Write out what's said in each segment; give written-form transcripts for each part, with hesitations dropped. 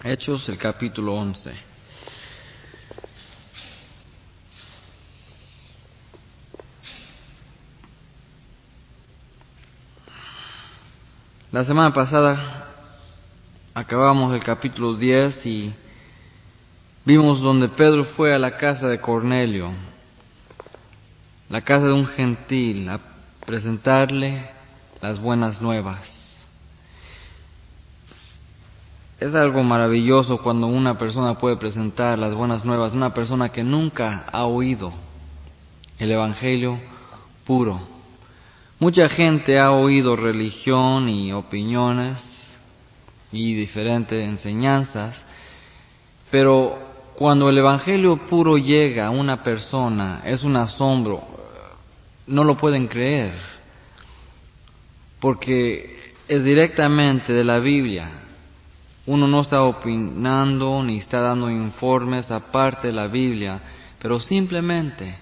Hechos, el capítulo 11. La semana pasada acabamos el capítulo 10 y vimos donde Pedro fue a la casa de Cornelio, la casa de un gentil, a presentarle las buenas nuevas. Es algo maravilloso cuando una persona puede presentar las buenas nuevas, una persona que nunca ha oído el Evangelio puro. Mucha gente ha oído religión y opiniones y diferentes enseñanzas, pero cuando el Evangelio puro llega a una persona es un asombro, no lo pueden creer, porque es directamente de la Biblia. Uno no está opinando ni está dando informes aparte de la Biblia, pero simplemente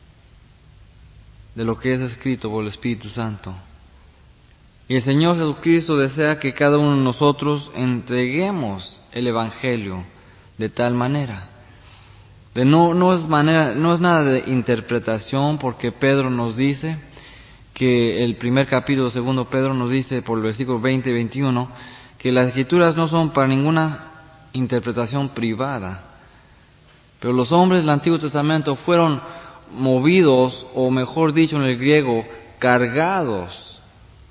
de lo que es escrito por el Espíritu Santo. Y el Señor Jesucristo desea que cada uno de nosotros entreguemos el Evangelio de tal manera. No es nada de interpretación, porque Pedro nos dice que el primer capítulo, segundo Pedro nos dice por el versículo 20 y 21, que las Escrituras no son para ninguna interpretación privada. Pero los hombres del Antiguo Testamento fueron movidos, o mejor dicho en el griego, cargados,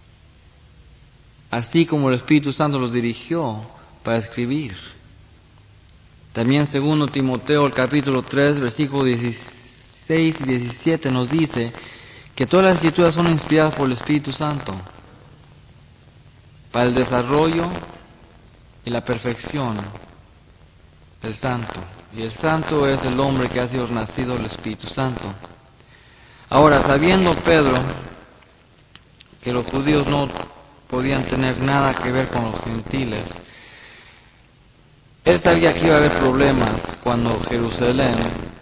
así como el Espíritu Santo los dirigió para escribir. También segundo Timoteo, el capítulo 3, versículos 16 y 17 nos dice que todas las Escrituras son inspiradas por el Espíritu Santo para el desarrollo y la perfección del santo. Y el santo es el hombre que ha sido nacido del Espíritu Santo. Ahora, sabiendo Pedro que los judíos no podían tener nada que ver con los gentiles, él sabía que iba a haber problemas cuando Jerusalén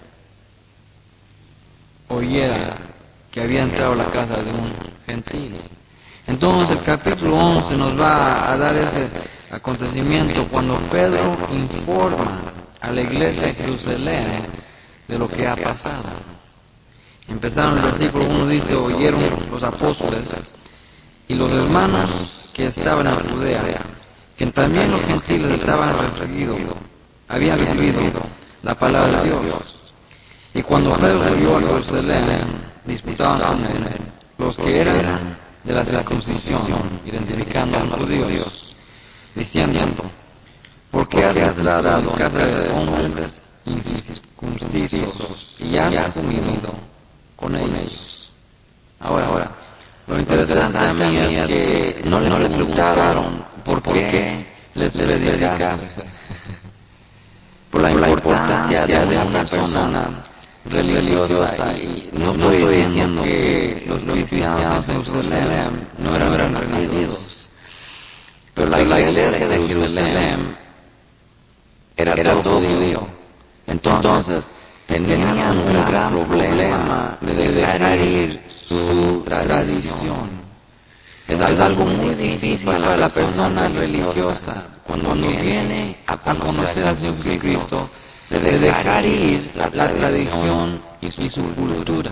oyera que había entrado a la casa de un gentil. Entonces el capítulo 11 nos va a dar ese acontecimiento cuando Pedro informa a la iglesia de Jerusalén de lo que ha pasado. Empezaron el versículo 1, dice: oyeron los apóstoles y los hermanos que estaban en Judea, que también los gentiles habían recibido la palabra de Dios. Y cuando Pedro volvió a Jerusalén, disputaban con él los que eran de la circuncisión, identificando a los judíos, diciendo: ¿por qué has entrado a la casa de hombres incircuncisos y has comido con ellos? Ahora, lo interesante a mí es que no le preguntaron por qué les predicaste. Por la importancia de una persona religiosa, y no estoy diciendo que los cristianos en Jerusalén no eran religiosos, pero la iglesia de Jerusalén era todo judío. Entonces tenían un gran problema de dejar ir su tradición. Es algo muy difícil para la persona religiosa cuando viene a conocer al Señor Jesucristo, de dejar ir la tradición y su cultura.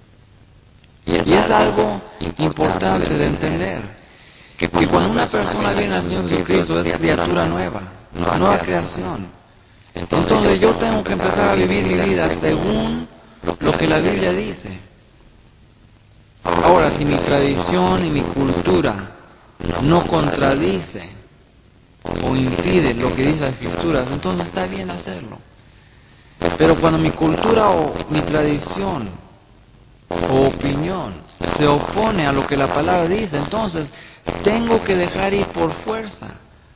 Y es algo importante de entender, que cuando una persona viene al Señor Jesucristo es criatura nueva, nueva creación. Entonces yo tengo que empezar a vivir mi vida según lo que la Biblia dice. Ahora, si mi tradición y mi cultura no contradice o impide lo que dice las Escrituras, entonces está bien hacerlo. Pero cuando mi cultura o mi tradición o opinión se opone a lo que la palabra dice, entonces tengo que dejar ir por fuerza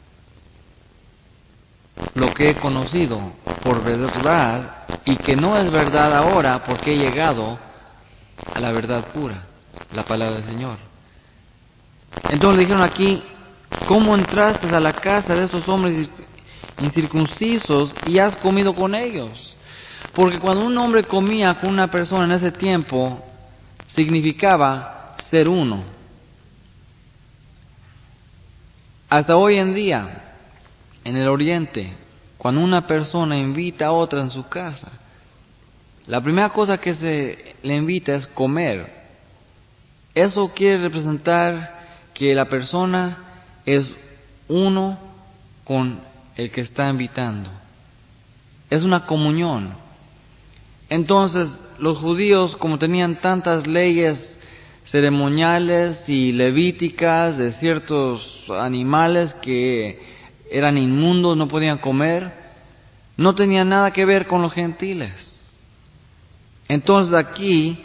lo que he conocido por verdad y que no es verdad ahora, porque he llegado a la verdad pura, la palabra del Señor. Entonces le dijeron aquí: ¿cómo entraste a la casa de estos hombres incircuncisos y has comido con ellos? Porque cuando un hombre comía con una persona en ese tiempo, significaba ser uno. Hasta hoy en día, en el Oriente, cuando una persona invita a otra en su casa, la primera cosa que se le invita es comer. Eso quiere representar que la persona es uno con el que está invitando. Es una comunión. Entonces, los judíos, como tenían tantas leyes ceremoniales y levíticas de ciertos animales que eran inmundos, no podían comer, no tenían nada que ver con los gentiles. Entonces aquí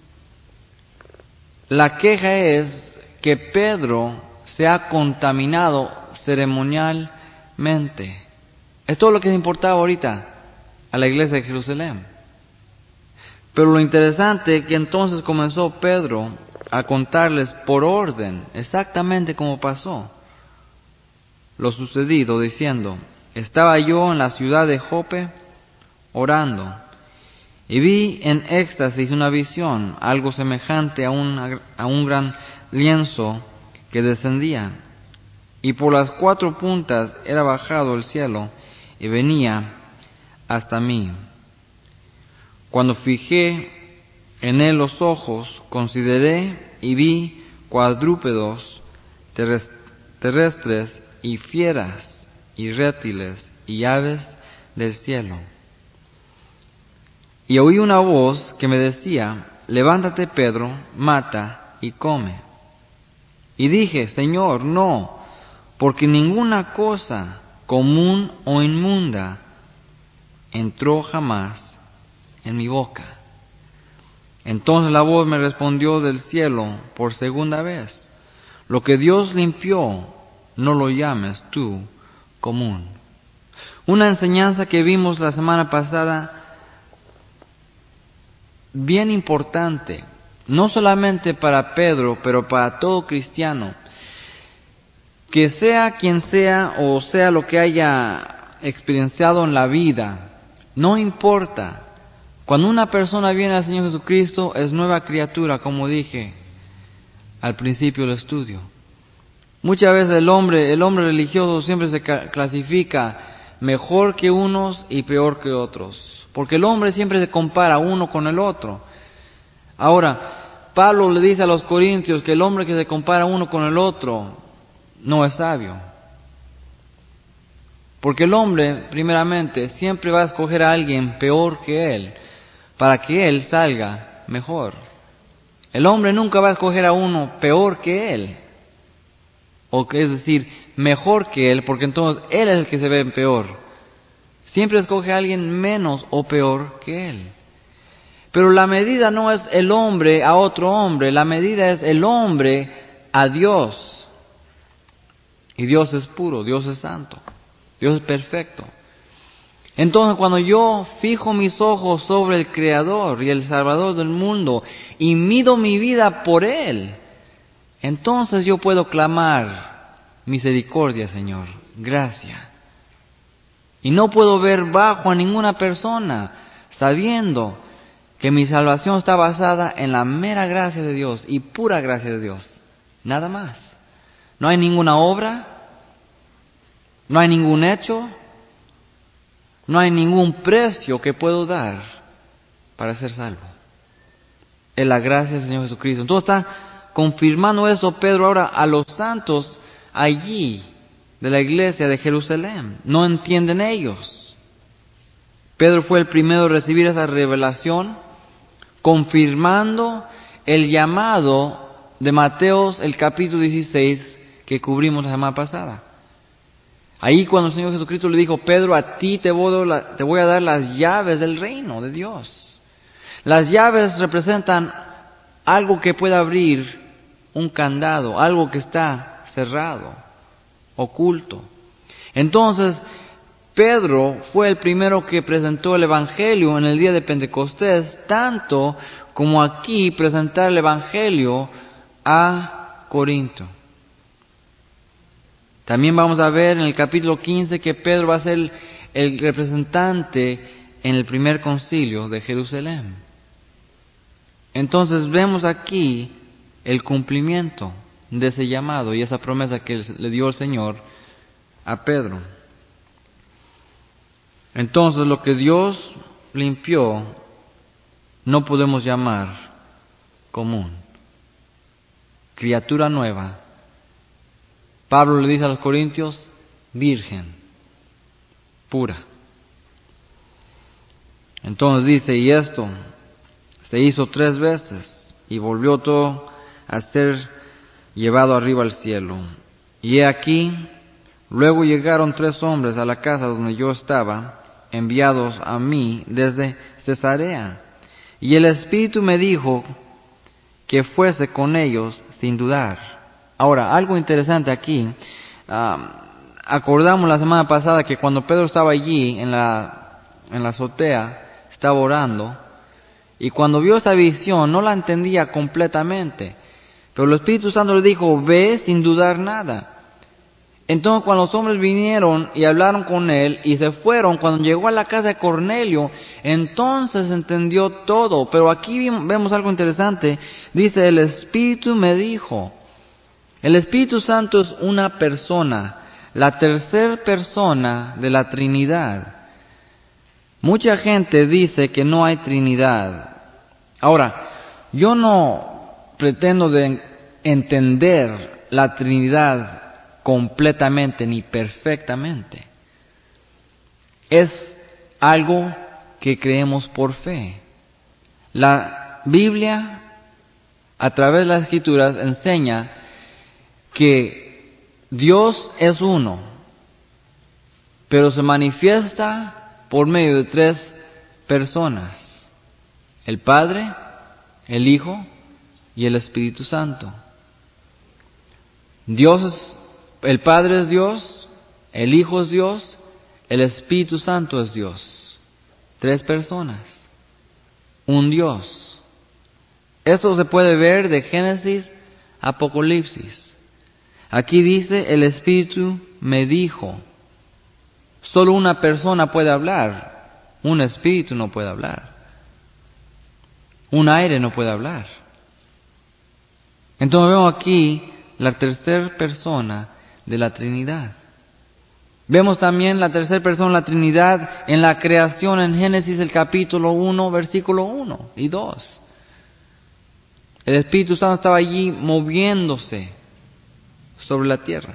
la queja es que Pedro se ha contaminado ceremonialmente. Es todo lo que importaba ahorita a la iglesia de Jerusalén. Pero lo interesante es que entonces comenzó Pedro a contarles por orden, exactamente como pasó lo sucedido, diciendo: estaba yo en la ciudad de Jope orando, y vi en éxtasis una visión, algo semejante a un gran lienzo que descendía, y por las 4 puntas era bajado el cielo, y venía hasta mí. Cuando fijé en él los ojos, consideré y vi cuadrúpedos terrestres y fieras y reptiles y aves del cielo. Y oí una voz que me decía: levántate, Pedro, mata y come. Y dije: Señor, no, porque ninguna cosa común o inmunda entró jamás en mi boca. Entonces la voz me respondió del cielo por segunda vez: lo que Dios limpió, no lo llames tú común. Una enseñanza que vimos la semana pasada, bien importante, no solamente para Pedro, pero para todo cristiano, que sea quien sea o sea lo que haya experienciado en la vida, no importa. Cuando una persona viene al Señor Jesucristo, es nueva criatura, como dije al principio del estudio. Muchas veces el hombre religioso siempre se clasifica mejor que unos y peor que otros, porque el hombre siempre se compara uno con el otro. Ahora, Pablo le dice a los corintios que el hombre que se compara uno con el otro no es sabio, porque el hombre, primeramente, siempre va a escoger a alguien peor que él, para que él salga mejor. El hombre nunca va a escoger a uno peor que él, o que es decir, mejor que él, porque entonces él es el que se ve peor. Siempre escoge a alguien menos o peor que él. Pero la medida no es el hombre a otro hombre, la medida es el hombre a Dios. Y Dios es puro, Dios es santo, Dios es perfecto. Entonces, cuando yo fijo mis ojos sobre el Creador y el Salvador del mundo y mido mi vida por Él, entonces yo puedo clamar: misericordia, Señor, gracia. Y no puedo ver bajo a ninguna persona, sabiendo que mi salvación está basada en la mera gracia de Dios y pura gracia de Dios. Nada más. No hay ninguna obra, no hay ningún hecho, no hay ningún precio que puedo dar para ser salvo. Es la gracia del Señor Jesucristo. Entonces está confirmando eso Pedro ahora a los santos allí de la iglesia de Jerusalén. No entienden ellos. Pedro fue el primero en recibir esa revelación, confirmando el llamado de Mateos, el capítulo 16, que cubrimos la semana pasada. Ahí cuando el Señor Jesucristo le dijo: Pedro, a ti te voy a dar las llaves del reino de Dios. Las llaves representan algo que puede abrir un candado, algo que está cerrado, oculto. Entonces, Pedro fue el primero que presentó el Evangelio en el día de Pentecostés, tanto como aquí presentar el Evangelio a Corinto. También vamos a ver en el capítulo 15 que Pedro va a ser el representante en el primer concilio de Jerusalén. Entonces vemos aquí el cumplimiento de ese llamado y esa promesa que le dio el Señor a Pedro. Entonces lo que Dios limpió no podemos llamar común. Criatura nueva. Pablo le dice a los corintios, virgen, pura. Entonces dice, y esto se hizo 3 veces, y volvió todo a ser llevado arriba al cielo. Y he aquí, luego llegaron 3 hombres a la casa donde yo estaba, enviados a mí desde Cesarea. Y el Espíritu me dijo que fuese con ellos sin dudar. Ahora, algo interesante aquí, acordamos la semana pasada que cuando Pedro estaba allí en la azotea, estaba orando, y cuando vio esta visión no la entendía completamente, pero el Espíritu Santo le dijo, ve sin dudar nada. Entonces cuando los hombres vinieron y hablaron con él y se fueron, cuando llegó a la casa de Cornelio, entonces entendió todo. Pero aquí vemos algo interesante. Dice, el Espíritu me dijo. El Espíritu Santo es una persona, la tercera persona de la Trinidad. Mucha gente dice que no hay Trinidad. Ahora, yo no pretendo de entender la Trinidad completamente ni perfectamente. Es algo que creemos por fe. La Biblia, a través de las Escrituras, enseña que Dios es uno, pero se manifiesta por medio de 3 personas: el Padre, el Hijo y el Espíritu Santo. El Padre es Dios, el Hijo es Dios, el Espíritu Santo es Dios. 3 personas, un Dios. Esto se puede ver de Génesis a Apocalipsis. Aquí dice, el Espíritu me dijo. Solo una persona puede hablar, un espíritu no puede hablar, un aire no puede hablar. Entonces vemos aquí la tercera persona de la Trinidad. Vemos también la tercera persona de la Trinidad en la creación en Génesis el capítulo 1, versículo 1 y 2. El Espíritu Santo estaba allí moviéndose sobre la tierra.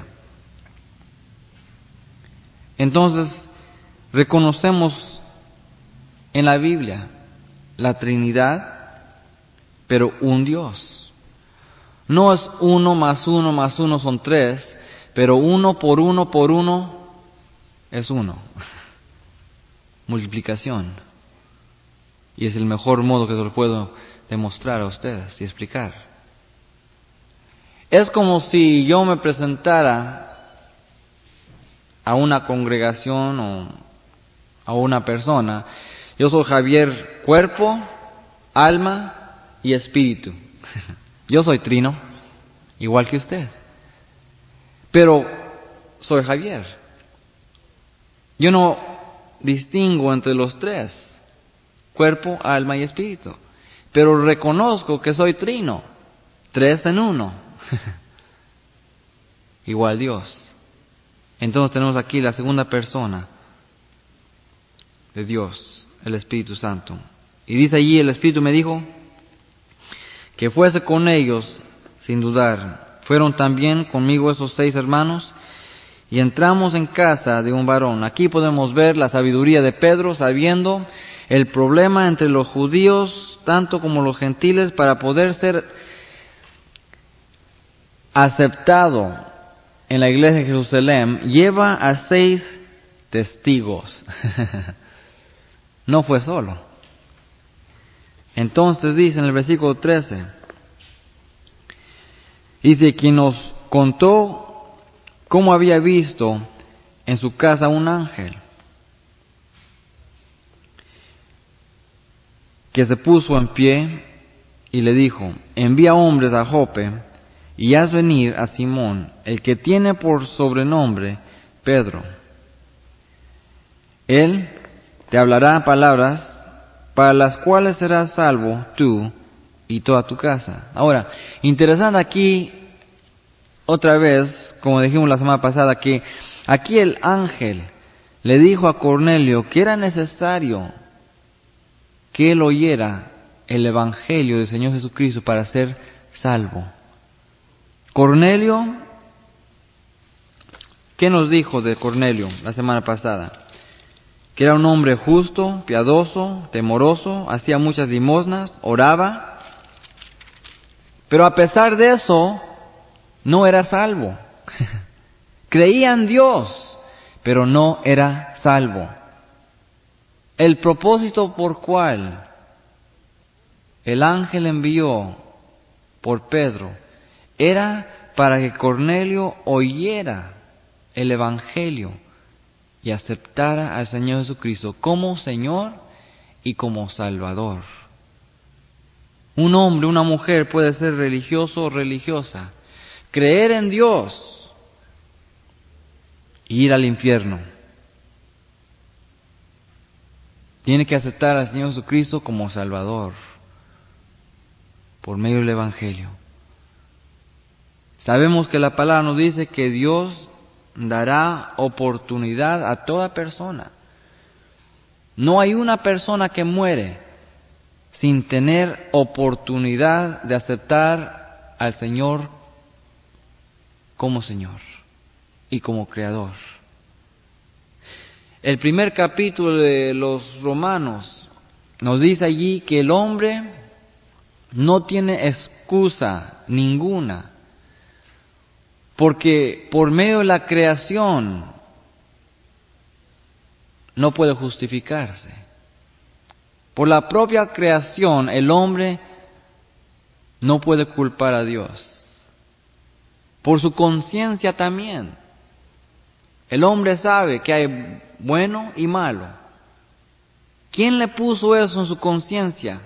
Entonces, reconocemos en la Biblia la Trinidad, pero un Dios. No es 1 más 1 más 1 son 3, pero 1 por 1 por 1 es 1. Multiplicación. Y es el mejor modo que se lo puedo demostrar a ustedes y explicar. Es como si yo me presentara a una congregación o a una persona. Yo soy Javier, cuerpo, alma y espíritu. Yo soy trino, igual que usted. Pero soy Javier. Yo no distingo entre los 3, cuerpo, alma y espíritu. Pero reconozco que soy trino, 3 en 1. Igual Dios. Entonces tenemos aquí la segunda persona de Dios, el Espíritu Santo. Y dice allí, el Espíritu me dijo que fuese con ellos sin dudar. Fueron también conmigo esos 6 hermanos y entramos en casa de un varón. Aquí podemos ver la sabiduría de Pedro, sabiendo el problema entre los judíos tanto como los gentiles, para poder ser aceptado en la iglesia de Jerusalén. Lleva a 6 testigos. No fue solo. Entonces dice en el versículo 13, dice, quien nos contó cómo había visto en su casa un ángel que se puso en pie y le dijo, envía hombres a Jope y haz venir a Simón, el que tiene por sobrenombre Pedro. Él te hablará palabras para las cuales serás salvo tú y toda tu casa. Ahora, interesante aquí, otra vez, como dijimos la semana pasada, que aquí el ángel le dijo a Cornelio que era necesario que él oyera el Evangelio del Señor Jesucristo para ser salvo. Cornelio, ¿qué nos dijo de Cornelio la semana pasada? Que era un hombre justo, piadoso, temoroso, hacía muchas limosnas, oraba, pero a pesar de eso, no era salvo. Creía en Dios, pero no era salvo. El propósito por cual el ángel envió por Pedro era para que Cornelio oyera el Evangelio y aceptara al Señor Jesucristo como Señor y como Salvador. Un hombre, una mujer puede ser religioso o religiosa, creer en Dios e ir al infierno. Tiene que aceptar al Señor Jesucristo como Salvador por medio del Evangelio. Sabemos que la palabra nos dice que Dios dará oportunidad a toda persona. No hay una persona que muere sin tener oportunidad de aceptar al Señor como Señor y como Creador. El primer capítulo de los Romanos nos dice allí que el hombre no tiene excusa ninguna, porque por medio de la creación no puede justificarse. Por la propia creación el hombre no puede culpar a Dios. Por su conciencia también. El hombre sabe que hay bueno y malo. ¿Quién le puso eso en su conciencia?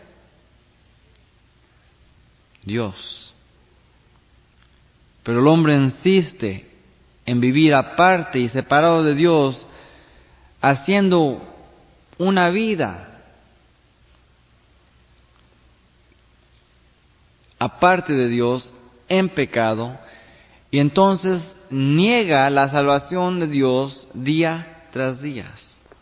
Dios. Pero el hombre insiste en vivir aparte y separado de Dios, haciendo una vida aparte de Dios, en pecado, y entonces niega la salvación de Dios día tras día.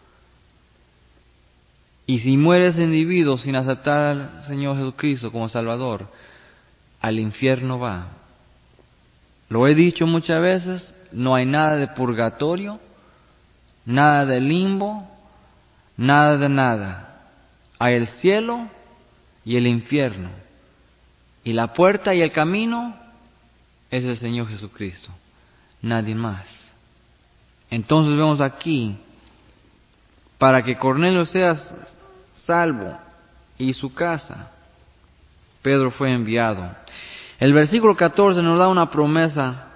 Y si muere ese individuo sin aceptar al Señor Jesucristo como Salvador, al infierno va. Lo he dicho muchas veces, no hay nada de purgatorio, nada de limbo, nada de nada. Hay el cielo y el infierno. Y la puerta y el camino es el Señor Jesucristo, nadie más. Entonces vemos aquí, para que Cornelio sea salvo y su casa, Pedro fue enviado. El versículo 14 nos da una promesa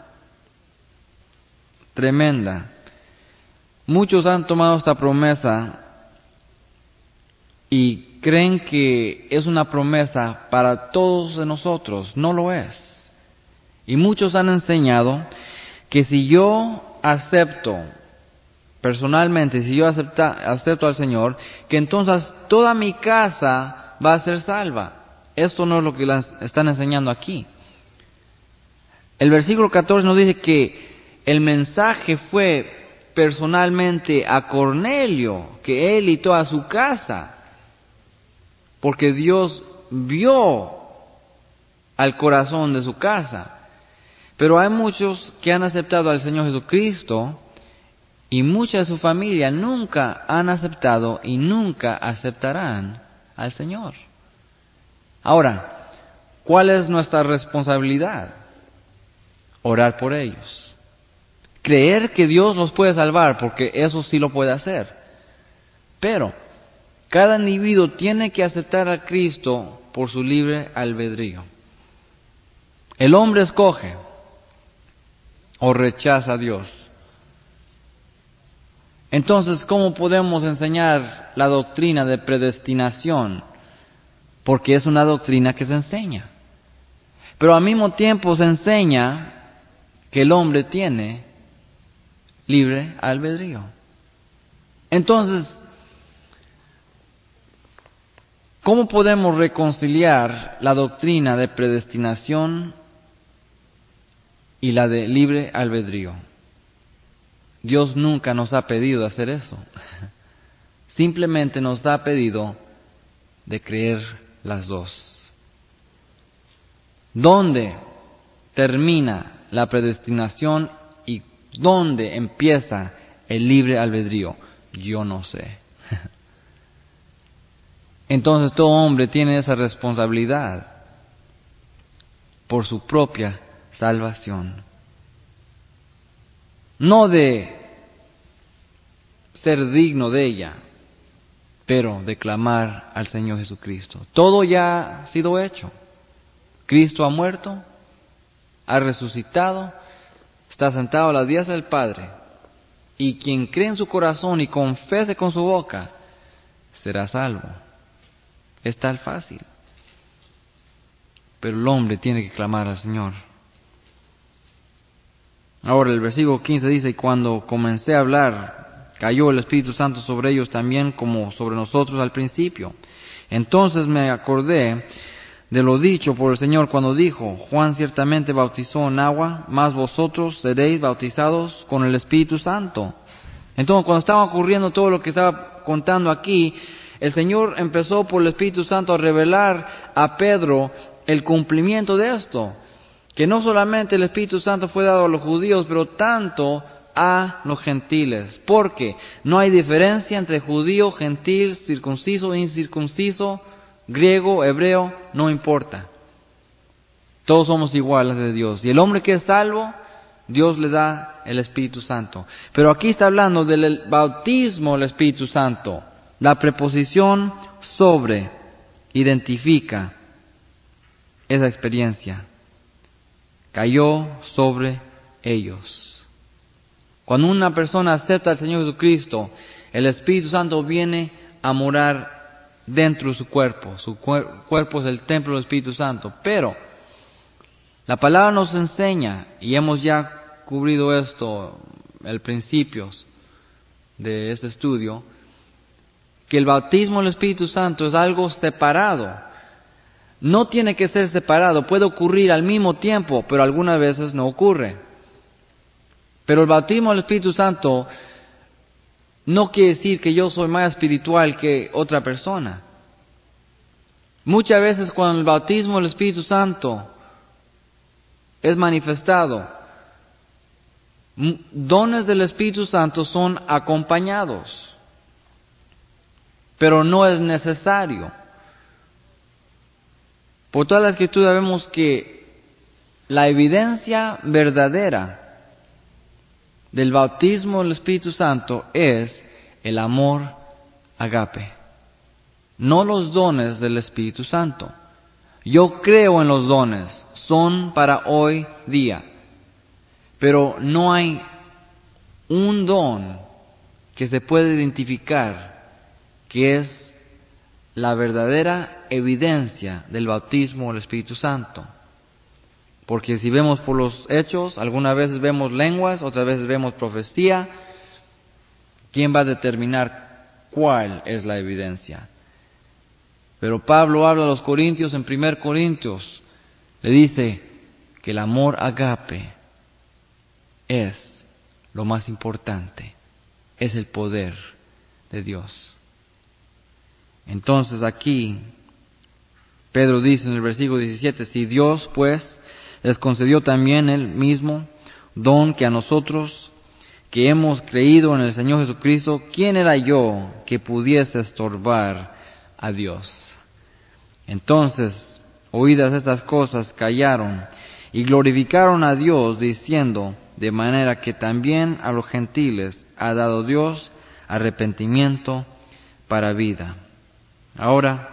tremenda. Muchos han tomado esta promesa y creen que es una promesa para todos de nosotros. No lo es. Y muchos han enseñado que si yo acepto, personalmente, si yo acepto al Señor, que entonces toda mi casa va a ser salva. Esto no es lo que están enseñando aquí. El versículo 14 nos dice que el mensaje fue personalmente a Cornelio, que él y toda su casa, porque Dios vio al corazón de su casa. Pero hay muchos que han aceptado al Señor Jesucristo y mucha de su familia nunca han aceptado y nunca aceptarán al Señor. Ahora, ¿cuál es nuestra responsabilidad? Orar por ellos. Creer que Dios los puede salvar, porque eso sí lo puede hacer. Pero cada individuo tiene que aceptar a Cristo por su libre albedrío. El hombre escoge o rechaza a Dios. Entonces, ¿cómo podemos enseñar la doctrina de predestinación? Porque es una doctrina que se enseña. Pero al mismo tiempo se enseña que el hombre tiene libre albedrío. Entonces, ¿cómo podemos reconciliar la doctrina de predestinación y la de libre albedrío? Dios nunca nos ha pedido hacer eso. Simplemente nos ha pedido de creer las dos. ¿Dónde termina la predestinación y dónde empieza el libre albedrío? Yo no sé. Entonces todo hombre tiene esa responsabilidad por su propia salvación. No de ser digno de ella, pero de clamar al Señor Jesucristo. Todo ya ha sido hecho. Cristo ha muerto, ha resucitado, está sentado a la diestra del Padre. Y quien cree en su corazón y confese con su boca, será salvo. Es tan fácil. Pero el hombre tiene que clamar al Señor. Ahora el versículo 15 dice, y cuando comencé a hablar, cayó el Espíritu Santo sobre ellos también como sobre nosotros al principio. Entonces me acordé de lo dicho por el Señor cuando dijo, Juan ciertamente bautizó en agua, mas vosotros seréis bautizados con el Espíritu Santo. Entonces cuando estaba ocurriendo todo lo que estaba contando aquí, el Señor empezó por el Espíritu Santo a revelar a Pedro el cumplimiento de esto. Que no solamente el Espíritu Santo fue dado a los judíos, pero tanto a los gentiles. Porque no hay diferencia entre judío, gentil, circunciso, incircunciso, griego, hebreo, no importa. Todos somos iguales de Dios. Y el hombre que es salvo, Dios le da el Espíritu Santo. Pero aquí está hablando del bautismo del Espíritu Santo. La preposición sobre identifica esa experiencia. Cayó sobre ellos. Cuando una persona acepta al Señor Jesucristo, el Espíritu Santo viene a morar dentro de su cuerpo. Su cuerpo es el templo del Espíritu Santo. Pero la palabra nos enseña, y hemos ya cubrido esto, el principios de este estudio, que el bautismo del Espíritu Santo es algo separado. No tiene que ser separado, puede ocurrir al mismo tiempo, pero algunas veces no ocurre. Pero el bautismo del Espíritu Santo no quiere decir que yo soy más espiritual que otra persona. Muchas veces cuando el bautismo del Espíritu Santo es manifestado, dones del Espíritu Santo son acompañados, pero no es necesario. Por toda la Escritura vemos que la evidencia verdadera del bautismo del Espíritu Santo es el amor agape, no los dones del Espíritu Santo. Yo creo en los dones, son para hoy día, pero no hay un don que se puede identificar que es la verdadera evidencia del bautismo del Espíritu Santo. Porque si vemos por los hechos, algunas veces vemos lenguas, otras veces vemos profecía. ¿Quién va a determinar cuál es la evidencia? Pero Pablo habla a los corintios en 1 Corintios, le dice que el amor agape es lo más importante, es el poder de Dios. Entonces aquí Pedro dice en el versículo 17, si Dios pues les concedió también el mismo don que a nosotros, que hemos creído en el Señor Jesucristo, ¿quién era yo que pudiese estorbar a Dios? Entonces, oídas estas cosas, callaron y glorificaron a Dios, diciendo, de manera que también a los gentiles ha dado Dios arrepentimiento para vida. Ahora,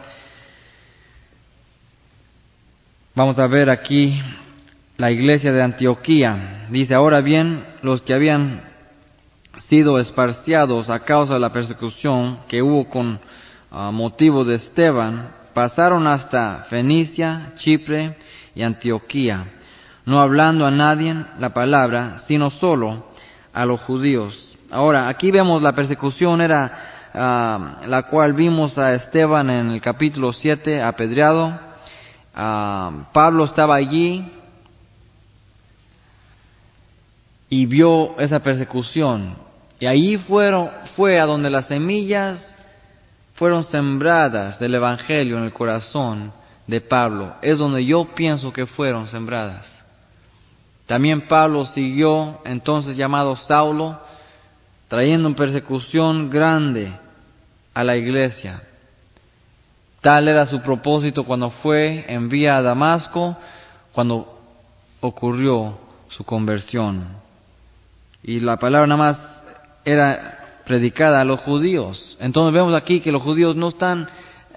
vamos a ver aquí la iglesia de Antioquía. Dice, ahora bien, los que habían sido esparciados a causa de la persecución que hubo con motivo de Esteban, pasaron hasta Fenicia, Chipre y Antioquía, no hablando a nadie la palabra, sino solo a los judíos. Ahora, aquí vemos la persecución era la cual vimos a Esteban en el capítulo 7 apedreado. Pablo estaba allí. y vio esa persecución. Y ahí fue a donde las semillas fueron sembradas del Evangelio en el corazón de Pablo. Es donde yo pienso que fueron sembradas. También Pablo siguió, entonces llamado Saulo, trayendo persecución grande a la iglesia. Tal era su propósito cuando fue en vía a Damasco, cuando ocurrió su conversión. Y la palabra nada más era predicada a los judíos. Entonces vemos aquí que los judíos no están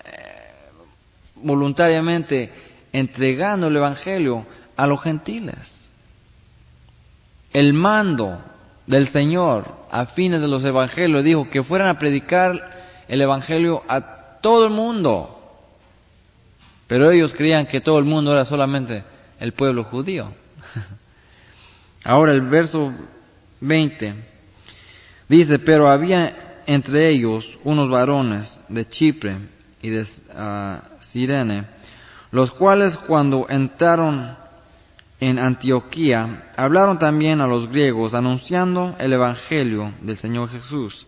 voluntariamente entregando el Evangelio a los gentiles. El mando del Señor a fines de los evangelios dijo que fueran a predicar el Evangelio a todo el mundo. Pero ellos creían que todo el mundo era solamente el pueblo judío. Ahora el verso 20 dice: pero había entre ellos unos varones de Chipre y de Cirene, los cuales cuando entraron en Antioquía hablaron también a los griegos, anunciando el Evangelio del Señor Jesús.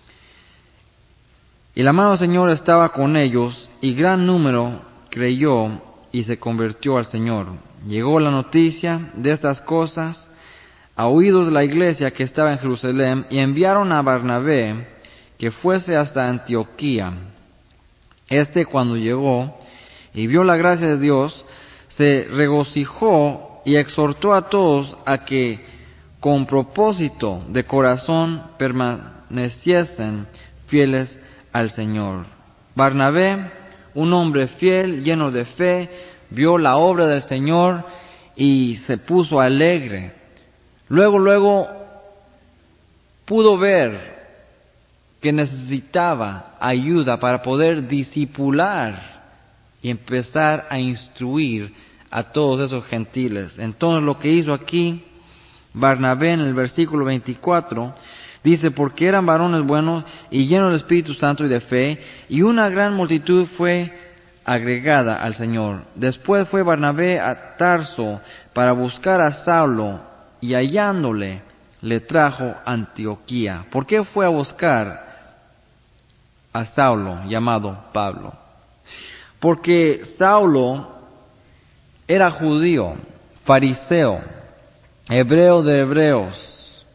Y la mano del Señor estaba con ellos, y gran número creyó y se convirtió al Señor. Llegó la noticia de estas cosas a oídos de la iglesia que estaba en Jerusalén, y enviaron a Bernabé que fuese hasta Antioquía. Cuando llegó y vio la gracia de Dios, se regocijó y exhortó a todos a que con propósito de corazón permaneciesen fieles al Señor. Bernabé, un hombre fiel, lleno de fe, vio la obra del Señor y se puso alegre. Luego pudo ver que necesitaba ayuda para poder discipular y empezar a instruir a todos esos gentiles. Entonces lo que hizo aquí Bernabé en el versículo 24 dice: porque eran varones buenos y llenos del Espíritu Santo y de fe, y una gran multitud fue agregada al Señor. Después fue Bernabé a Tarso para buscar a Saulo, y hallándole le trajo a Antioquía. ¿Por qué fue a buscar a Saulo, llamado Pablo? Porque Saulo era judío, fariseo, hebreo de hebreos.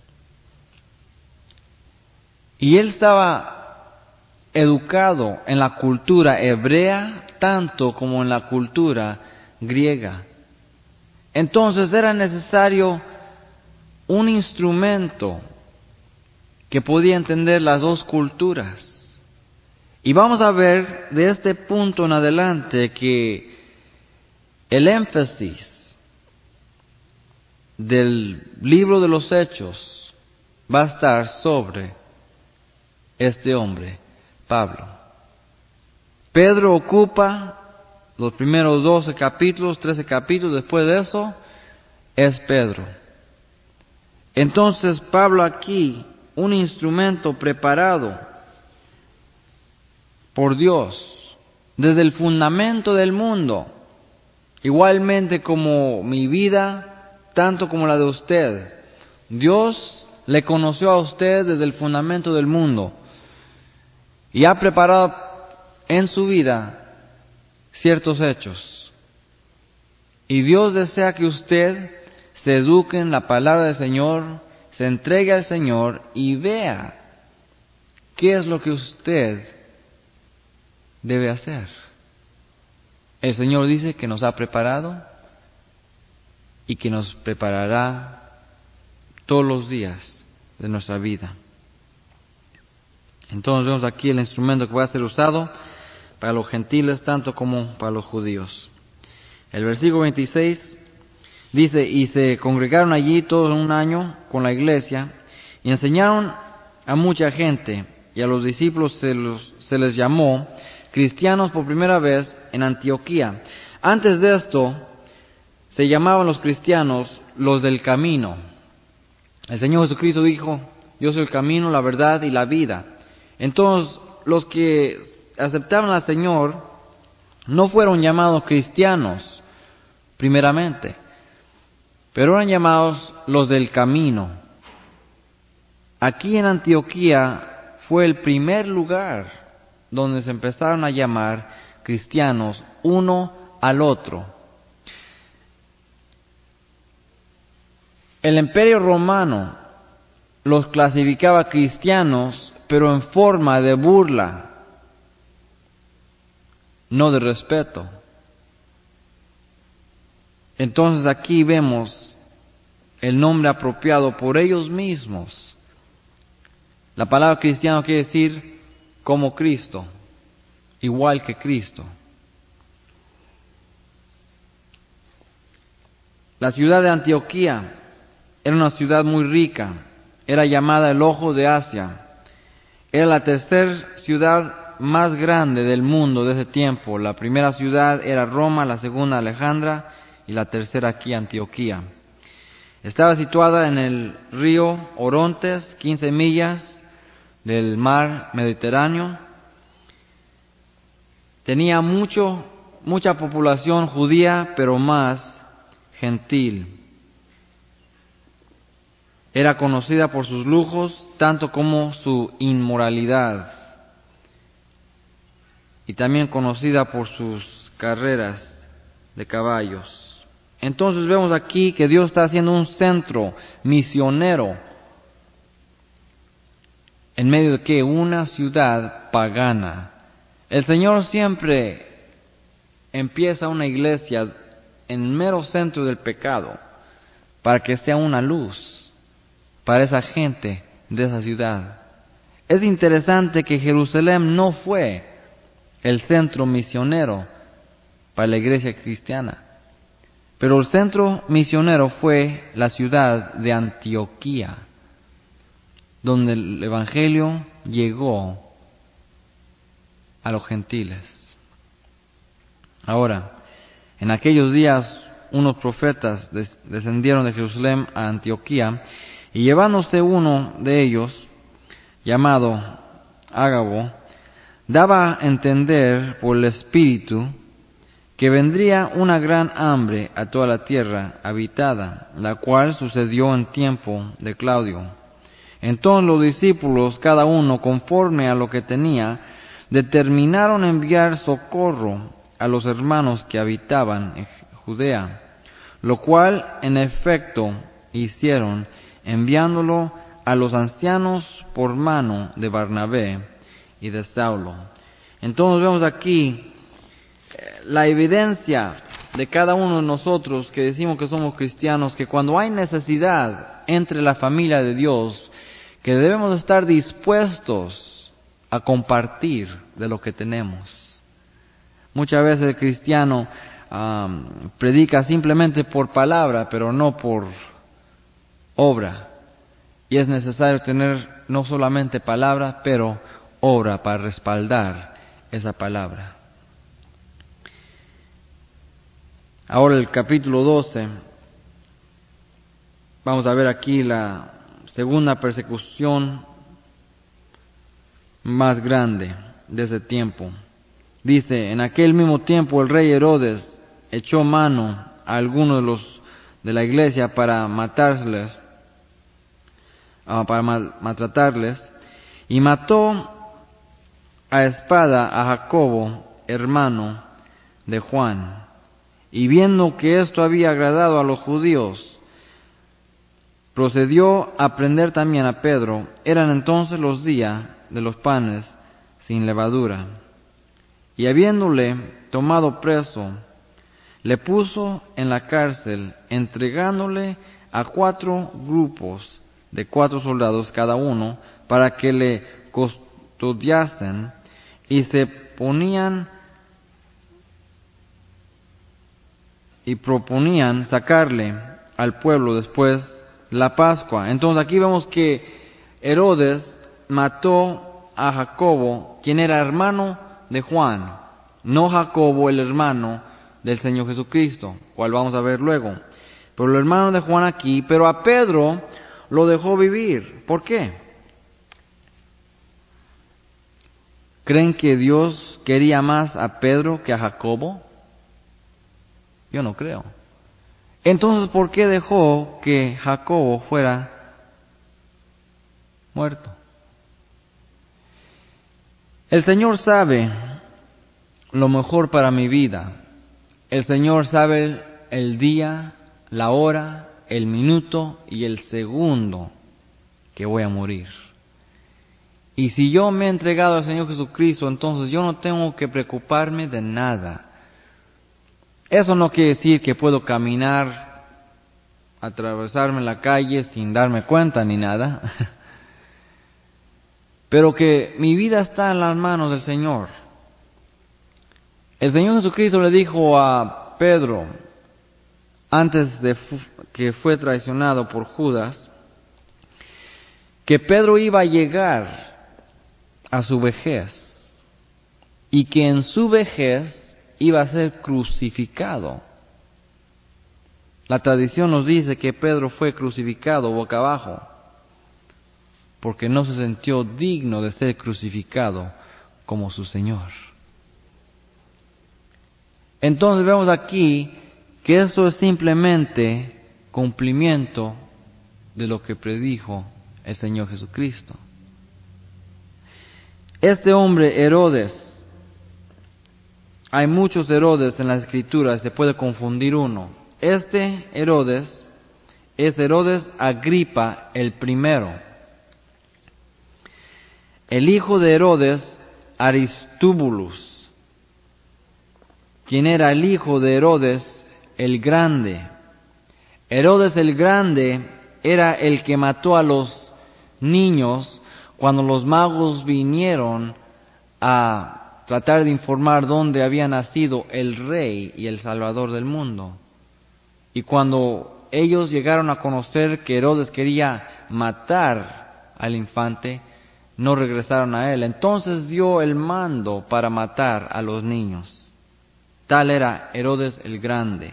Y él estaba educado en la cultura hebrea tanto como en la cultura griega. Entonces era necesario un instrumento que podía entender las dos culturas. Y vamos a ver de este punto en adelante que el énfasis del libro de los Hechos va a estar sobre este hombre, Pablo. Pedro ocupa los primeros 12 capítulos, 13 capítulos. Después de eso es Pedro. Entonces Pablo aquí, un instrumento preparado por Dios desde el fundamento del mundo, igualmente como mi vida, tanto como la de usted. Dios le conoció a usted desde el fundamento del mundo y ha preparado en su vida ciertos hechos. Y Dios desea que usted se eduque en la palabra del Señor, se entregue al Señor y vea qué es lo que usted debe hacer. El Señor dice que nos ha preparado y que nos preparará todos los días de nuestra vida. Entonces vemos aquí el instrumento que va a ser usado para los gentiles tanto como para los judíos. El versículo 26 dice: y se congregaron allí todos un año con la iglesia y enseñaron a mucha gente, y a los discípulos se les llamó cristianos por primera vez en Antioquía. Antes de esto se llamaban los cristianos los del camino. El Señor Jesucristo dijo: yo soy el camino, la verdad y la vida. Entonces los que aceptaron al Señor no fueron llamados cristianos primeramente, pero eran llamados los del camino. Aquí en Antioquía fue el primer lugar donde se empezaron a llamar cristianos uno al otro. El Imperio Romano los clasificaba cristianos, pero en forma de burla, no de respeto. Entonces aquí vemos el nombre apropiado por ellos mismos. La palabra cristiano quiere decir como Cristo, igual que Cristo. La ciudad de Antioquía era una ciudad muy rica, era llamada el Ojo de Asia. Era la tercera ciudad más grande del mundo de ese tiempo. La primera ciudad era Roma, la segunda Alejandra y la tercera aquí Antioquía. Estaba situada en el río Orontes, 15 millas del mar Mediterráneo. Tenía mucha población judía, pero más gentil. Era conocida por sus lujos, tanto como su inmoralidad, y también conocida por sus carreras de caballos. Entonces vemos aquí que Dios está haciendo un centro misionero en medio de que una ciudad pagana. El Señor siempre empieza una iglesia en el mero centro del pecado para que sea una luz para esa gente de esa ciudad. Es interesante que Jerusalén no fue el centro misionero para la iglesia cristiana, pero el centro misionero fue la ciudad de Antioquía, donde el evangelio llegó a los gentiles. Ahora, en aquellos días unos profetas descendieron de Jerusalén a Antioquía, y llevándose uno de ellos, llamado Ágabo, daba a entender por el Espíritu que vendría una gran hambre a toda la tierra habitada, la cual sucedió en tiempo de Claudio. Entonces los discípulos, cada uno conforme a lo que tenía, determinaron enviar socorro a los hermanos que habitaban en Judea, lo cual en efecto hicieron, enviándolo a los ancianos por mano de Barnabé y de Saulo. Entonces vemos aquí la evidencia de cada uno de nosotros que decimos que somos cristianos, que cuando hay necesidad entre la familia de Dios, que debemos estar dispuestos a compartir de lo que tenemos. Muchas veces el cristiano predica simplemente por palabra, pero no por obra. Y es necesario tener no solamente palabra, pero obra para respaldar esa palabra. Ahora el capítulo 12, vamos a ver aquí la segunda persecución más grande de ese tiempo. Dice, en aquel mismo tiempo el rey Herodes echó mano a algunos de la iglesia para maltratarles, y mató a espada a Jacobo, hermano de Juan. Y viendo que esto había agradado a los judíos, procedió a prender también a Pedro. Eran entonces los días de los panes sin levadura. Y habiéndole tomado preso, le puso en la cárcel, entregándole a 4 grupos de 4 soldados cada uno, para que le custodiasen, y se proponían sacarle al pueblo después la Pascua. Entonces aquí vemos que Herodes mató a Jacobo, quien era hermano de Juan, no Jacobo el hermano del Señor Jesucristo, cual vamos a ver luego, pero el hermano de Juan aquí. Pero a Pedro lo dejó vivir. ¿Por qué? ¿Creen que Dios quería más a Pedro que a Jacobo? Yo no creo. Entonces, ¿por qué dejó que Jacobo fuera muerto? El Señor sabe lo mejor para mi vida. El Señor sabe el día, la hora, el minuto y el segundo que voy a morir. Y si yo me he entregado al Señor Jesucristo, entonces yo no tengo que preocuparme de nada. Eso no quiere decir que puedo caminar, atravesarme la calle sin darme cuenta ni nada. Pero que mi vida está en las manos del Señor. El Señor Jesucristo le dijo a Pedro, antes de que fue traicionado por Judas, que Pedro iba a llegar a su vejez y que en su vejez iba a ser crucificado. La tradición nos dice que Pedro fue crucificado boca abajo porque no se sintió digno de ser crucificado como su Señor. Entonces vemos aquí que esto es simplemente cumplimiento de lo que predijo el Señor Jesucristo. Este hombre Herodes, hay muchos Herodes en las Escrituras, se puede confundir uno. Este Herodes es Herodes Agripa el primero. El hijo de Herodes, Aristúbulus, quien era el hijo de Herodes el Grande. Herodes el Grande era el que mató a los niños cuando los magos vinieron a tratar de informar dónde había nacido el Rey y el Salvador del mundo. Y cuando ellos llegaron a conocer que Herodes quería matar al infante, no regresaron a él. Entonces dio el mando para matar a los niños. Tal era Herodes el Grande.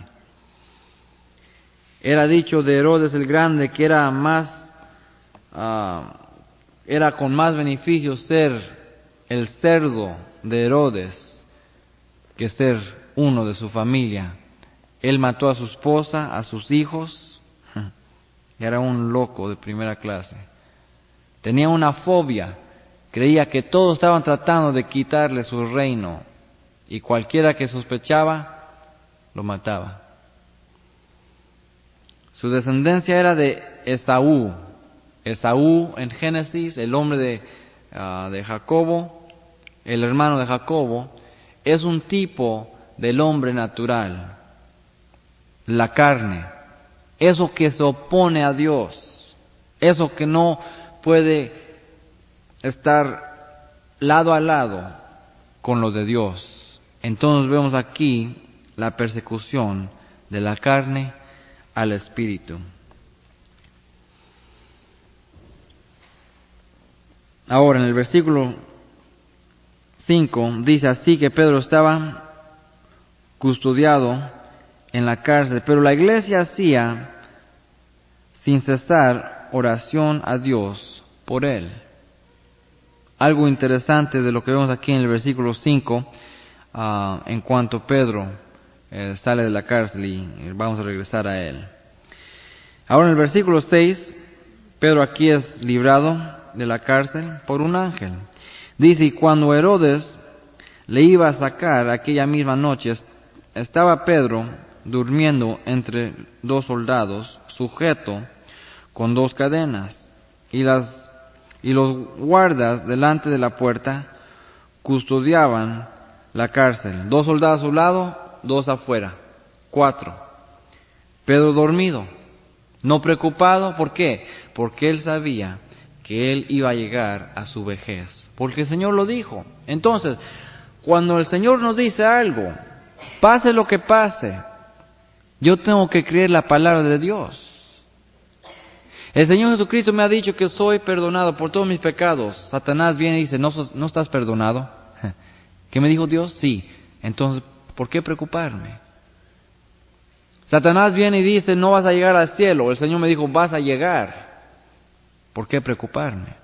Era dicho de Herodes el Grande que era con más beneficios ser el cerdo de Herodes que ser uno de su familia. Él mató a su esposa, a sus hijos. Era un loco de primera clase. Tenía una fobia. Creía que todos estaban tratando de quitarle su reino. Y cualquiera que sospechaba, lo mataba. Su descendencia era de Esaú. Esaú en Génesis, el hombre de Jacobo, el hermano de Jacobo, es un tipo del hombre natural. La carne. Eso que se opone a Dios. Eso que no puede estar lado a lado con lo de Dios. Entonces vemos aquí la persecución de la carne al espíritu. Ahora en el versículo 5 dice así que Pedro estaba custodiado en la cárcel, pero la iglesia hacía sin cesar oración a Dios por él. Algo interesante de lo que vemos aquí en el versículo 5, en cuanto Pedro sale de la cárcel y vamos a regresar a él. Ahora en el versículo 6, Pedro aquí es librado de la cárcel por un ángel. Dice, y cuando Herodes le iba a sacar aquella misma noche, estaba Pedro durmiendo entre dos soldados, sujeto con dos cadenas, y los guardas delante de la puerta custodiaban la cárcel. 2 soldados a su lado, 2 afuera, 4. Pedro dormido, no preocupado. ¿Por qué? Porque él sabía que él iba a llegar a su vejez, porque el Señor lo dijo. Entonces, cuando el Señor nos dice algo, pase lo que pase, yo tengo que creer la palabra de Dios. El Señor Jesucristo me ha dicho que soy perdonado por todos mis pecados. Satanás viene y dice, ¿no estás perdonado? ¿Qué me dijo Dios? Sí. Entonces, ¿por qué preocuparme? Satanás viene y dice, no vas a llegar al cielo. El Señor me dijo, vas a llegar. ¿Por qué preocuparme?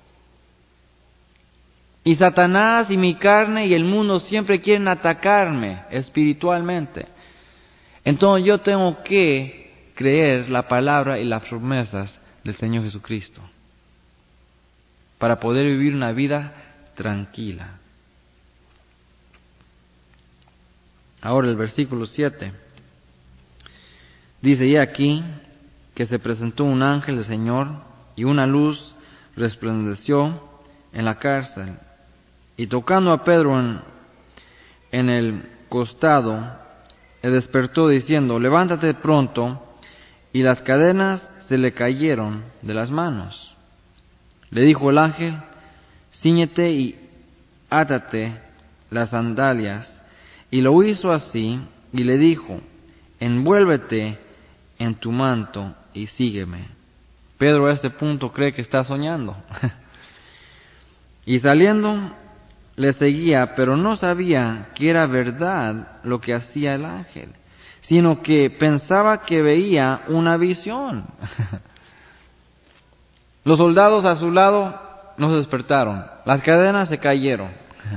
Y Satanás y mi carne y el mundo siempre quieren atacarme espiritualmente. Entonces yo tengo que creer la palabra y las promesas del Señor Jesucristo, para poder vivir una vida tranquila. Ahora el versículo 7 dice: y aquí que se presentó un ángel del Señor, y una luz resplandeció en la cárcel, y tocando a Pedro en el costado, le despertó diciendo: levántate pronto. Y las cadenas se le cayeron de las manos. Le dijo el ángel: cíñete y átate las sandalias. Y lo hizo así, y le dijo: envuélvete en tu manto y sígueme. Pedro a este punto cree que está soñando. Y saliendo le seguía, pero no sabía que era verdad lo que hacía el ángel, sino que pensaba que veía una visión. Los soldados a su lado no se despertaron, las cadenas se cayeron,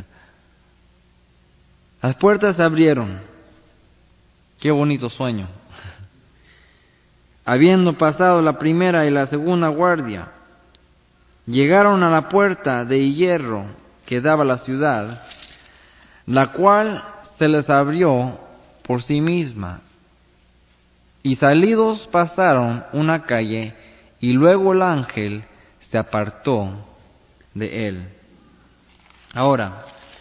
las puertas se abrieron. Qué bonito sueño. Habiendo pasado la primera y la segunda guardia, llegaron a la puerta de hierro que daba a la ciudad, la cual se les abrió por sí misma, y salidos pasaron una calle, y luego el ángel se apartó de él. Ahora,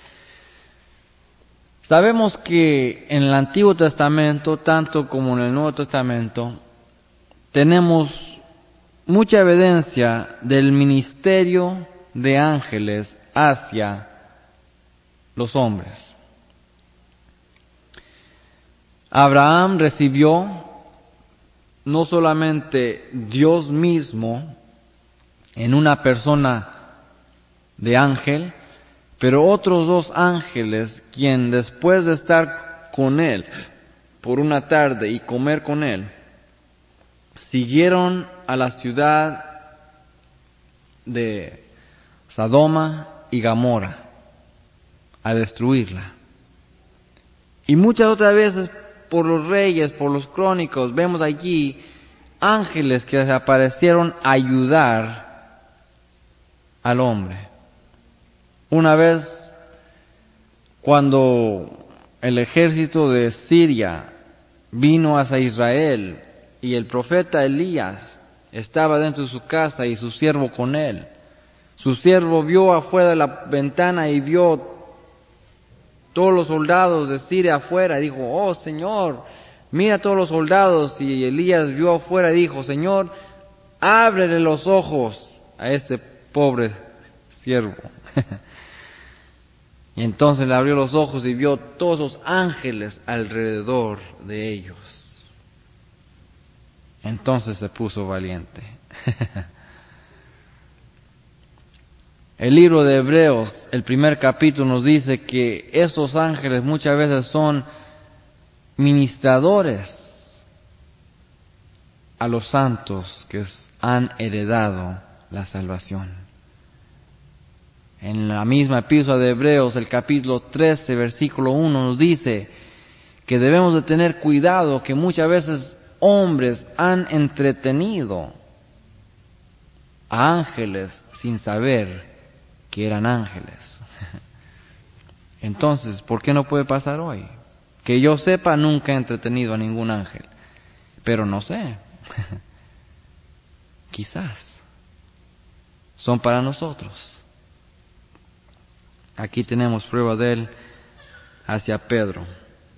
sabemos que en el Antiguo Testamento, tanto como en el Nuevo Testamento, tenemos mucha evidencia del ministerio de ángeles hacia los hombres. Abraham recibió no solamente Dios mismo en una persona de ángel, pero otros dos ángeles, quien después de estar con él por una tarde y comer con él, siguieron a la ciudad de Sodoma y Gomorra a destruirla. Y muchas otras veces por los reyes, por los crónicos, vemos allí ángeles que aparecieron a ayudar al hombre. Una vez, cuando el ejército de Siria vino hacia Israel y el profeta Elías estaba dentro de su casa y su siervo con él, su siervo vio afuera de la ventana y vio todos los soldados de Siria afuera, y dijo: oh Señor, mira todos los soldados. Y Elías vio afuera y dijo: Señor, ábrele los ojos a este pobre siervo. Y entonces le abrió los ojos y vio todos los ángeles alrededor de ellos. Entonces se puso valiente. El libro de Hebreos, el primer capítulo, nos dice que esos ángeles muchas veces son ministradores a los santos que han heredado la salvación. En la misma epístola de Hebreos, el capítulo 13, versículo 1, nos dice que debemos de tener cuidado, que muchas veces hombres han entretenido a ángeles sin saber que eran ángeles. Entonces, ¿por qué no puede pasar hoy? Que yo sepa, nunca he entretenido a ningún ángel, pero no sé. Quizás son para nosotros. Aquí tenemos prueba de él hacia Pedro.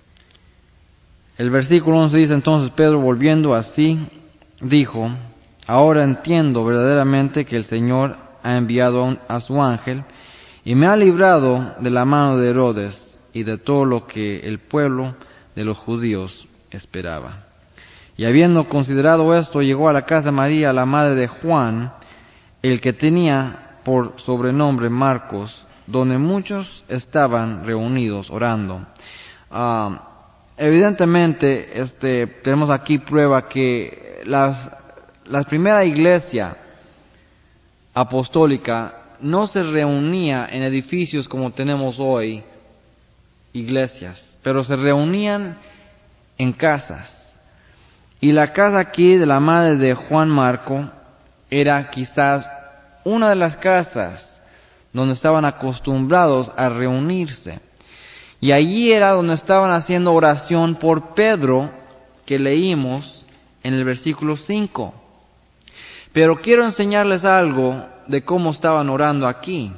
El versículo 11 dice: entonces Pedro, volviendo así, dijo: ahora entiendo verdaderamente que el Señor ha enviado a su ángel y me ha librado de la mano de Herodes y de todo lo que el pueblo de los judíos esperaba. Y habiendo considerado esto, llegó a la casa de María, la madre de Juan, el que tenía por sobrenombre Marcos, donde muchos estaban reunidos orando. Evidentemente, tenemos aquí prueba que la primera iglesia apostólica no se reunía en edificios como tenemos hoy, iglesias, pero se reunían en casas. Y la casa aquí de la madre de Juan Marco era quizás una de las casas donde estaban acostumbrados a reunirse. Y allí era donde estaban haciendo oración por Pedro, que leímos en el versículo 5. Pero quiero enseñarles algo de cómo estaban orando aquí.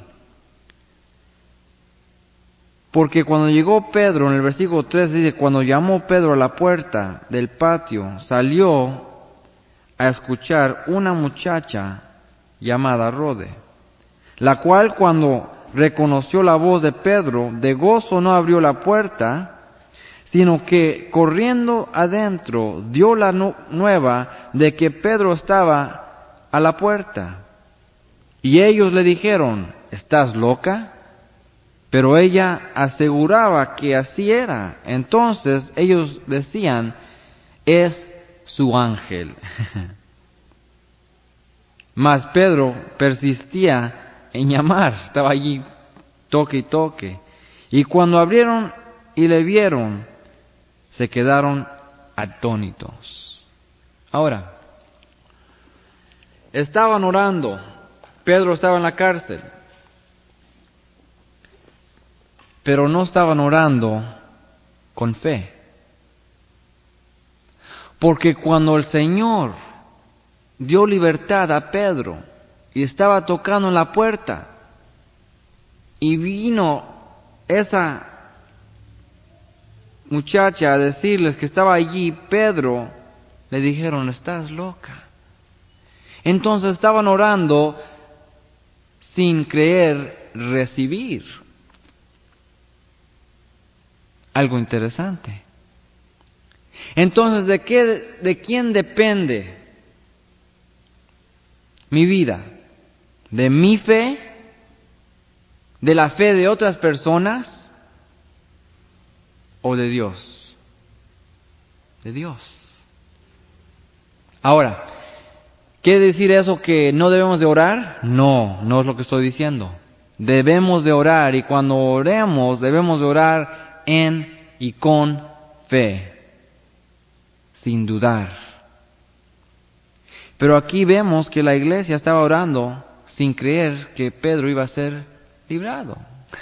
Porque cuando llegó Pedro, en el versículo 3 dice, cuando llamó Pedro a la puerta del patio, salió a escuchar una muchacha llamada Rode, la cual cuando reconoció la voz de Pedro, de gozo no abrió la puerta, sino que corriendo adentro dio la nueva de que Pedro estaba a la puerta. Y ellos le dijeron, ¿estás loca? Pero ella aseguraba que así era. Entonces ellos decían, es su ángel. Mas Pedro persistía en llamar, estaba allí toque y toque. Y cuando abrieron y le vieron, se quedaron atónitos. Ahora, estaban orando. Pedro estaba en la cárcel. Pero no estaban orando con fe. Porque cuando el Señor dio libertad a Pedro y estaba tocando en la puerta y vino esa muchacha a decirles que estaba allí, Pedro, le dijeron, estás loca. Entonces estaban orando sin creer recibir. Algo interesante. Entonces, ¿de quién depende mi vida? ¿De mi fe? ¿De la fe de otras personas? ¿O de Dios? De Dios. Ahora, ¿quiere decir eso que no debemos de orar? No, no es lo que estoy diciendo. Debemos de orar, y cuando oremos debemos de orar en y con fe, sin dudar. Pero aquí vemos que la iglesia estaba orando sin creer que Pedro iba a ser librado.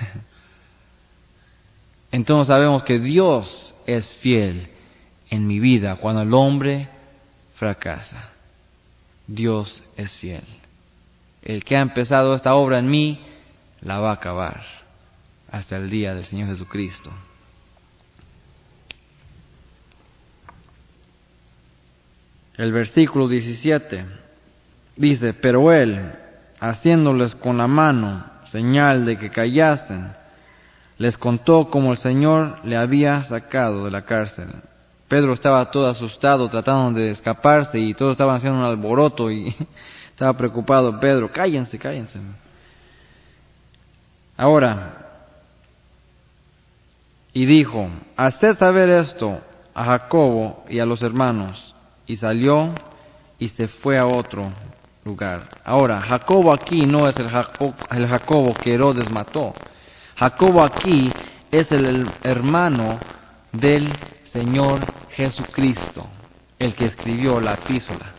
Entonces sabemos que Dios es fiel en mi vida cuando el hombre fracasa. Dios es fiel. El que ha empezado esta obra en mí, la va a acabar hasta el día del Señor Jesucristo. El versículo 17 dice, pero él, haciéndoles con la mano señal de que callasen, les contó cómo el Señor le había sacado de la cárcel. Pedro estaba todo asustado, tratando de escaparse, y todos estaban haciendo un alboroto, y estaba preocupado. Pedro, cállense, cállense. Ahora, y dijo, haced saber esto a Jacobo y a los hermanos. Y salió y se fue a otro lugar. Ahora, Jacobo aquí no es el Jacobo que Herodes mató. Jacobo aquí es el hermano del Señor Jesucristo, el que escribió la epístola,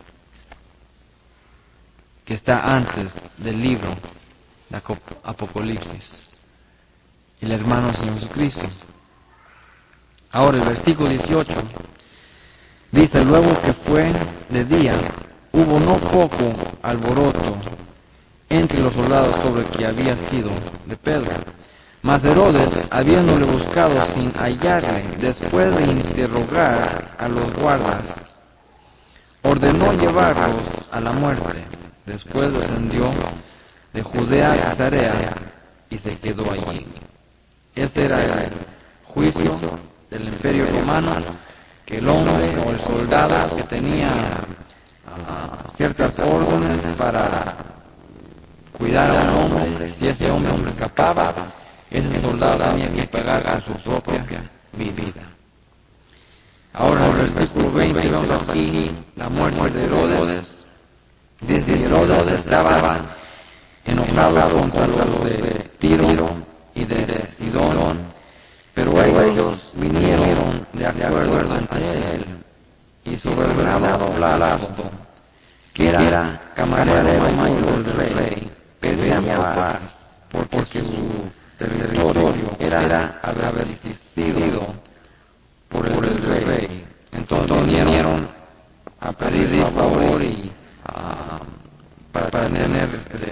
que está antes del libro de Apocalipsis. El hermano del Señor Jesucristo. Ahora, el versículo 18 dice, luego que fue de día, hubo no poco alboroto entre los soldados sobre que había sido de Pedro. Mas Herodes, habiéndole buscado sin hallarle, después de interrogar a los guardas, ordenó llevarlos a la muerte. Después descendió de Judea a Cesarea y se quedó allí. Este era el juicio del Imperio Romano, que el hombre o el soldado que tenía ciertas órdenes para cuidar a un hombre, si ese hombre escapaba, ese soldado tenía que pagar con su propia vida. Ahora en el versículo 20 vemos aquí la muerte de Herodes. Desde Herodes estaba enojado contra los de Tiro y de Sidón, pero ellos vinieron de acuerdo entre él y sobrebrado Blasto, que era camarero mayor del rey, pedía paz, porque su territorio era abastecido por el rey. Entonces vinieron a pedir favor y para tener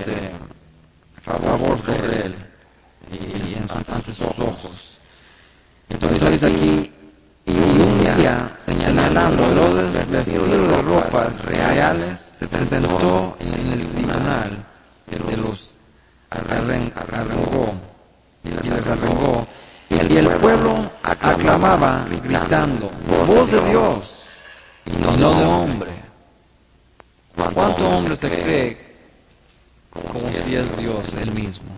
favor sobre él y ante sus ojos. Entonces aquí, y un día, señalando Herodes vestido de ropas reales, se sentó en el tribunal de los arrengó y les arrengó, y el pueblo aclamaba gritando: voz de Dios y no de hombre. ¿Cuánto hombre se cree como si es Dios él mismo?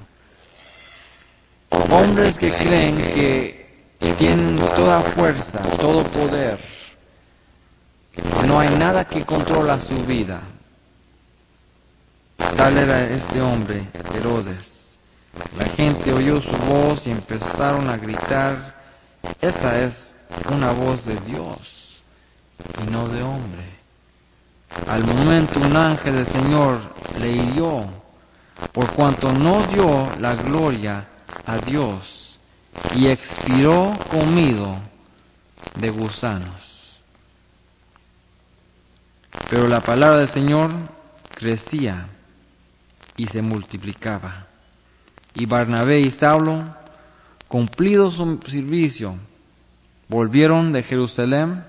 Hombres que creen que tienen toda fuerza, todo poder, que no hay nada que controla su vida. Tal era este hombre, Herodes. La gente oyó su voz y empezaron a gritar: esta es una voz de Dios y no de hombre. Al momento un ángel del Señor le hirió, por cuanto no dio la gloria a Dios, y expiró comido de gusanos. Pero la palabra del Señor crecía y se multiplicaba. Y Barnabé y Saulo, cumplido su servicio, volvieron de Jerusalén,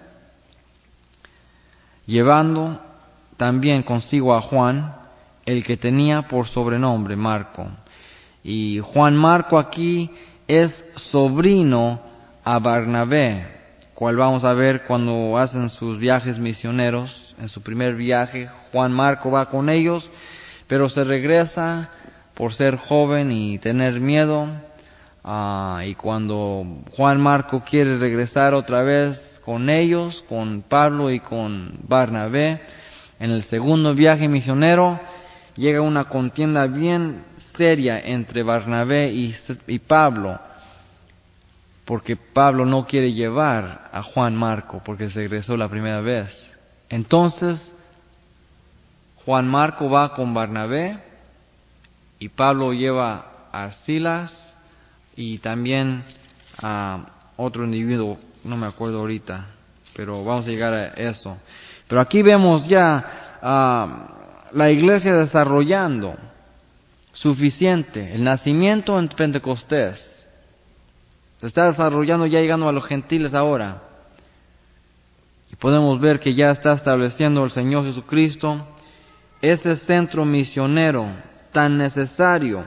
llevando también consigo a Juan, el que tenía por sobrenombre Marco. Y Juan Marco aquí es sobrino a Barnabé, cual vamos a ver cuando hacen sus viajes misioneros. En su primer viaje, Juan Marco va con ellos, pero se regresa por ser joven y tener miedo. Y cuando Juan Marco quiere regresar otra vez con ellos, con Pablo y con Barnabé, en el segundo viaje misionero, llega una contienda bien seria entre Barnabé y Pablo, porque Pablo no quiere llevar a Juan Marco porque se regresó la primera vez. Entonces Juan Marco va con Barnabé y Pablo lleva a Silas y también a otro individuo, no me acuerdo ahorita, pero vamos a llegar a eso. Pero aquí vemos ya la iglesia desarrollando suficiente, el nacimiento en Pentecostés. Se está desarrollando ya llegando a los gentiles ahora. Y podemos ver que ya está estableciendo el Señor Jesucristo ese centro misionero tan necesario.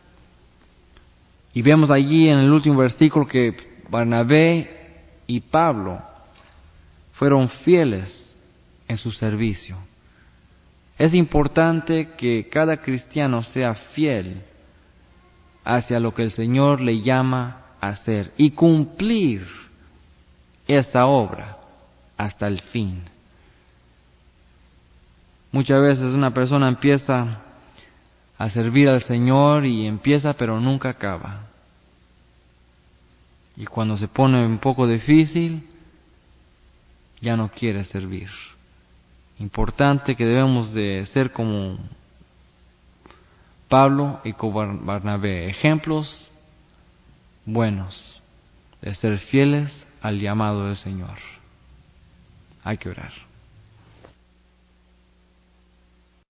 Y vemos allí en el último versículo que Barnabé y Pablo fueron fieles en su servicio. Es importante que cada cristiano sea fiel hacia lo que el Señor le llama a hacer y cumplir esa obra hasta el fin. Muchas veces una persona empieza a servir al Señor y empieza pero nunca acaba. Y cuando se pone un poco difícil, ya no quiere servir. Importante que debemos de ser como Pablo y como Barnabé, ejemplos buenos de ser fieles al llamado del Señor. Hay que orar.